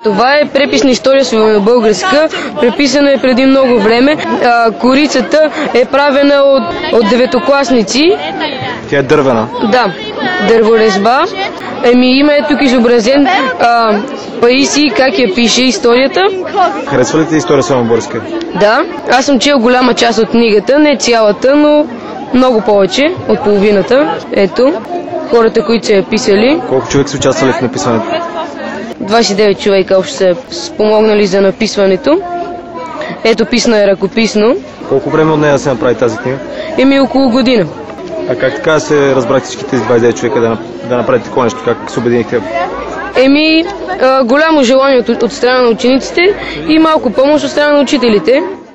Това е преписна история славянобългарска, преписана е преди много време. Корицата е правена от деветокласници. Тя е дървена? Да, дърворезба. Има е тук изобразен Паисий, как я пише историята. Харесва ли ти история славянобългарска? Да, аз съм чел голяма част от книгата, не цялата, но много повече от половината. Ето, хората, които са я писали. Колко човек са участвали в написването? 29 човека общо са спомогнали за написването. Ето, писна е ръкописно. Колко време от нея да се направи тази книга? Около година. А как така се разбрахте всичките 29 човека да направите такова нещо? Как се убедихте? Голямо желание от страна на учениците и малко помощ от страна на учителите.